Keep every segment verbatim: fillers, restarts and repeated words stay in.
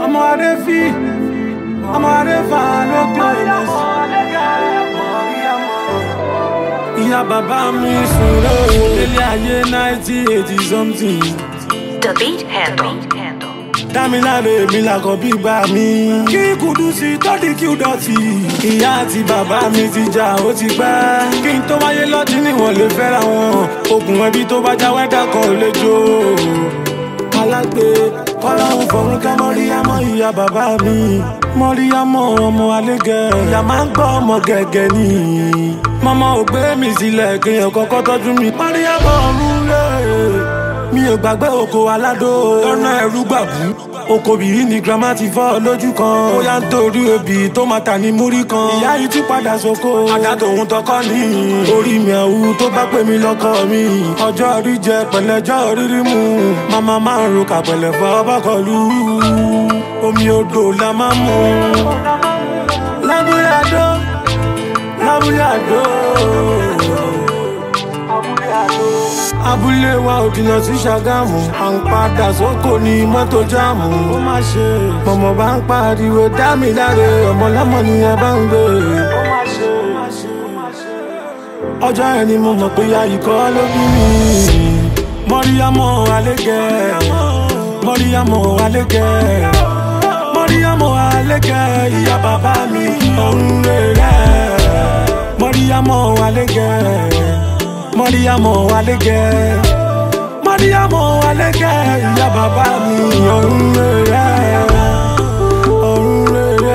ọmọ adéfì ọmọ adéfà lókè lẹ́sìn. ìyá bàbá mi sùn lóò délé ayé nineteen eighty something. The Beat Handle. Dámiláre mi làkọ̀ bí gbà mí. Kí Kúdùsì tó di kí ó dọ̀tí. Ìyá àti bàbá mi ti jà ó ti pẹ́. Kí n tó wáyé lọ́tí níwọ̀n lè fẹ́ra wọn. Okùn ẹbí tó bá já wẹ́dà kan ò lè jó. Alágbe kọ́láhùn fọ̀rún ká Mọ́ríyámọ́ ìyá bàbá mi. Mọ́ríyámọ́ ọmọ alégẹ̀. Ìyá máa ń gbọ́ ọmọ gẹ̀gẹ̀ ni. Mọ́mọ́ ò gbé mi sílẹ̀ kéèyàn kọ́kọ́ tọ́jú mi. Mọ́ríyámọ́ ọ̀run lé. Mi ò gbàgbé oko aládó lọ́nà ẹ̀rú gbàbú. Oko bìí ni grandma ti fọ́ lójú kan. Ó yá ń torí obì tó máa tà ní múrí kan. Ìyá yìí tún padà sóko. Àdá tòun tọkọ ní. Orí mi àwù tó bá pè mí lọ́kọ mi. Ọjọ́ orí jẹ pẹ̀lẹ́jọ́ rírí mu. Màmá máa ń ro kàpẹ̀lẹ̀ fọ́ bọ́kọ̀lù. Omi odò la máa ń mu. Lábúlé àdó, lábúlé àdó. Abúlé wa ò jìnnà sí Ṣàgámù. À ń padà sóko ní mọ́tò jáàmù. Ó má ṣe mọ̀mọ́ bá ń pariwo Dámiláre. Ọmọ lọ́mọ ni ẹ bá ń gbé. Ó má ṣe ọjọ́ yẹn ni mo mọ̀ pé ya ikọ́ ló bí mi. Mọ́ríyámọ́ alégẹ̀. Mọ́ríyámọ́ alégẹ̀. Mọ́ríyámọ́ alégẹ̀. Ìyá bàbá mi ọ̀run rere. Mọ́ríyámọ́ alégẹ̀. Mọ́ríyámọ́ alégẹ̀. Mọ́ríyámọ́ alégẹ̀. Ìyá bàbá mi ọ̀run rere. Ọ̀run rere.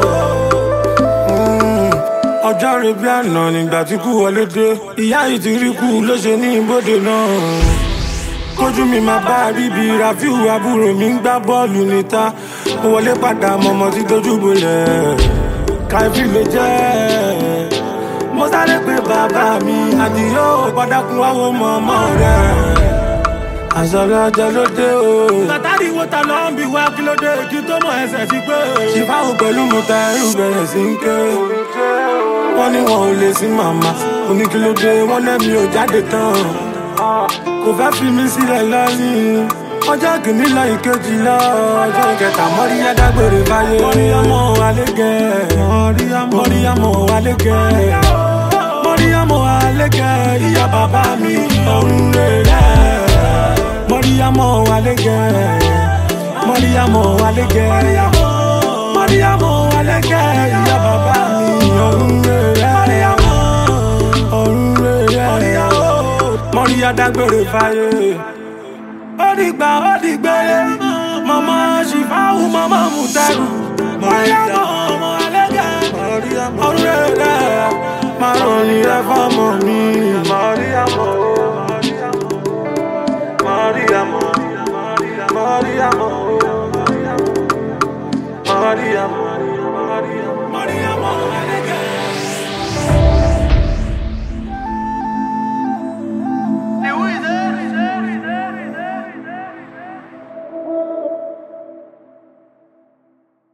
Ọjọ́ rẹ̀ bí àná nígbà tí kú wọlé dé. Ìyá yìí ti rí kú ló ṣe ní ibodè náà. Kójú mi máa bá bíbí Rafiu àbúrò mi ń gbá bọ́ọ̀lù níta. Mo wọlé padà mọ̀mọ́ tí dojú bolẹ̀. Káfí ló jẹ́. Mo sáré pé bàbá mi Àdìó gbọ́dákun wáwo mọ̀mọ́ rẹ̀. Àṣọ̀rọ̀ ọjọ́ ló dé o. Látàrí wo ta lọ ń bi wá kí ló dé kí tó mọ̀ ẹsẹ̀ sí pé. Ṣìfáwò pẹ̀lú mo ta ẹrù bẹ̀rẹ̀ sí ń ké. Wọ́n ní wọn ò lè sí màmá. Oní kí ló dé wọ́n lẹ́mi ò jáde tán. Kò fẹ́ fi mí sílẹ̀ lọ́yìn. Ọjọ́ kìíní lọ ìkejì lọ. Ọjọ́ kẹta Mọ́ríyá dágbére fáyé. Mọ́ríyámọ́ alégẹ̀. Mọ́ríyámọ́ alégẹ̀. Mọ́ríyámọ́ alégẹ̀. Ìyá bàbá mi ọ̀run rere. Mọ́ríyámọ́ alégẹ̀. Mọ́ríyámọ́ alégẹ̀. Mọ́ríyámọ́ alégẹ̀. Ìyá bàbá mi ọ̀run rere. Ọ̀run rere. Mọ́ríyá dágbére fáyé. Ó dìgbà ó dìgbére. Màmá Ṣìfáwù màmá Mùtẹ́rù. Mọ́ríyámọ́ ọmọ alégẹ̀. Ọ̀run rere. Máa ròyìn rẹ fọ́mọ mi. Mọ́ríyámọ́ Mọ́ríyámọ́ Mọ́ríyámọ́ Mọ́ríyámọ́.